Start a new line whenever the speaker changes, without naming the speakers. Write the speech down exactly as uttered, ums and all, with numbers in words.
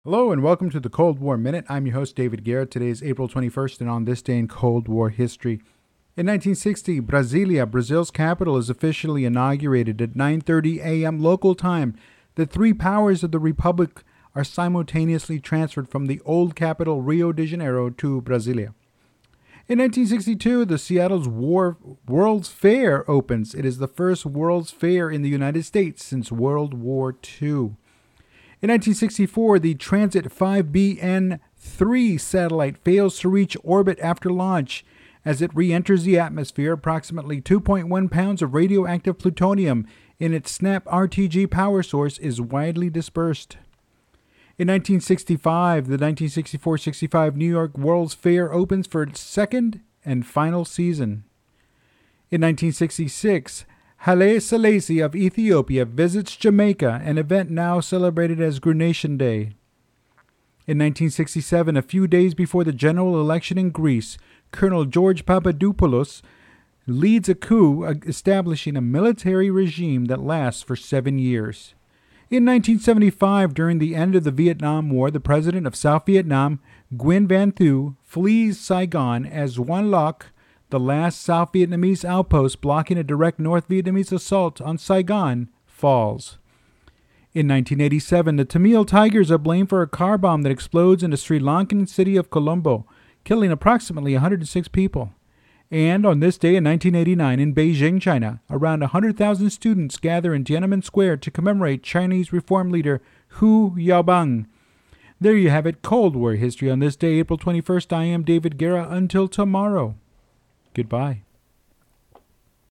Hello and welcome to the Cold War Minute. I'm your host, David Guerra. Today is April twenty-first, and on this day in Cold War history. In nineteen sixty, Brasilia, Brazil's capital, is officially inaugurated at nine thirty a.m. local time. The three powers of the Republic are simultaneously transferred from the old capital, Rio de Janeiro, to Brasilia. In nineteen sixty-two, the Seattle's War World's Fair opens. It is the first World's Fair in the United States since World War Two. In nineteen sixty-four, the Transit five B N three satellite fails to reach orbit after launch. As it re-enters the atmosphere, approximately two point one pounds of radioactive plutonium in its SNAP R T G power source is widely dispersed. In nineteen sixty-five, the nineteen sixty-four sixty-five New York World's Fair opens for its second and final season. In nineteen sixty-six, Haile Selassie of Ethiopia visits Jamaica, an event now celebrated as Grenation Day. In nineteen sixty-seven, a few days before the general election in Greece, Colonel George Papadopoulos leads a coup establishing a military regime that lasts for seven years. In nineteen seventy-five, during the end of the Vietnam War, the president of South Vietnam, Nguyen Van Thieu, flees Saigon as Quan Loc, the last South Vietnamese outpost blocking a direct North Vietnamese assault on Saigon, falls. In nineteen eighty-seven, the Tamil Tigers are blamed for a car bomb that explodes in the Sri Lankan city of Colombo, killing approximately one hundred six people. And on this day in nineteen eighty-nine, in Beijing, China, around one hundred thousand students gather in Tiananmen Square to commemorate Chinese reform leader Hu Yaobang. There you have it, Cold War history on this day, April twenty-first. I am David Guerra. Until tomorrow. Goodbye.